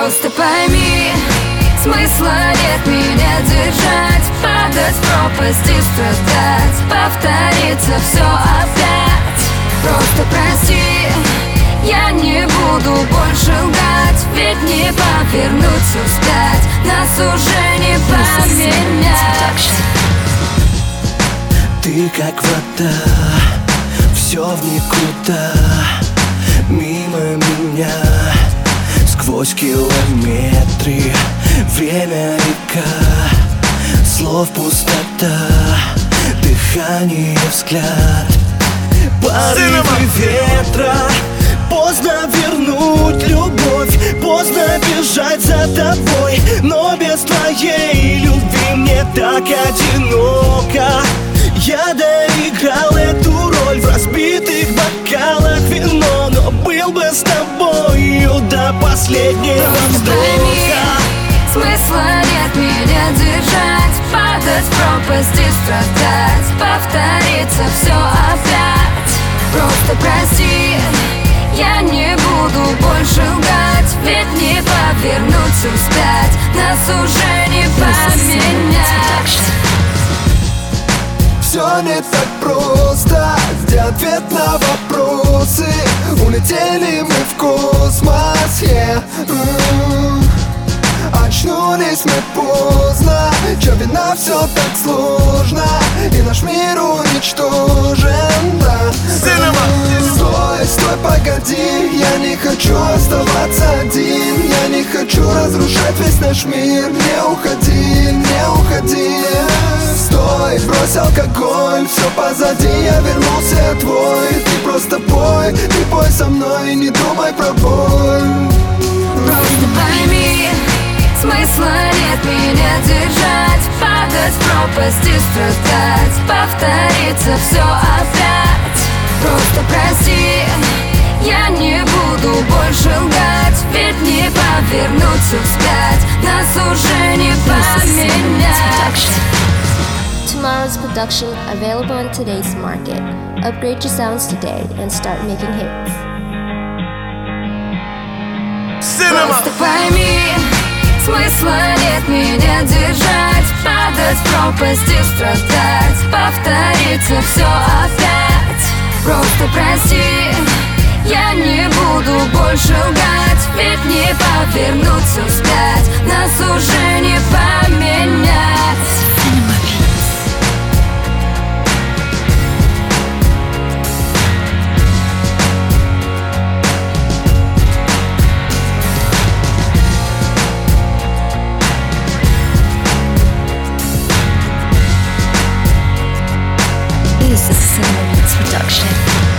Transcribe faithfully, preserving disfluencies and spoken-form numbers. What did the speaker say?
Просто пойми, смысла нет меня держать, падать в пропасть и страдать, повторится все опять. Просто прости, я не буду больше лгать, ведь не повернуться вспять, нас уже не поменять. Ты как вода, все в никуда, мимо меня, сквозь километры. Время река, слов пустота, дыхание, взгляд, порывы ветра. Поздно вернуть любовь, поздно бежать за тобой, но без твоей любви мне так одиноко. Я доиграл эту роль в разбитых бокалах вино, но был бы с тобою до последнего вздоха. Смысла нет меня держать, падать в пропасть и страдать, повторится все опять. Просто прости, я не буду больше лгать, ведь не повернуться вспять, нас уже не поменять. Все не так просто, где ответ на вопросы? Улетели мы в космос, yeah. mm. Очнулись мы поздно, чё вина все так сложно, и наш мир уничтожен, да. mm. Стой, стой, погоди, я не хочу оставаться один, я не хочу разрушать весь наш мир. Не уходи, не уходи. Стой, брось алкоголь, все позади, я вернулся твой. Ты просто пой, ты пой со мной, не думай про боль. Просто пойми, смысла нет меня держать, падать в пропасть и страдать, повторится все опять. Просто прости, я не буду больше лгать, ведь не повернуться вспять, нас уже не поменять. Tomorrow's production available in today's market. Upgrade your sounds today and start making hits. Просто пойми, смысла нет меня держать, падать в пропасть и страдать, повторится все опять. Просто прости, я не буду больше лгать, ведь не повернуться вспять, нас уже не поменять. This is a Cinema Beats production.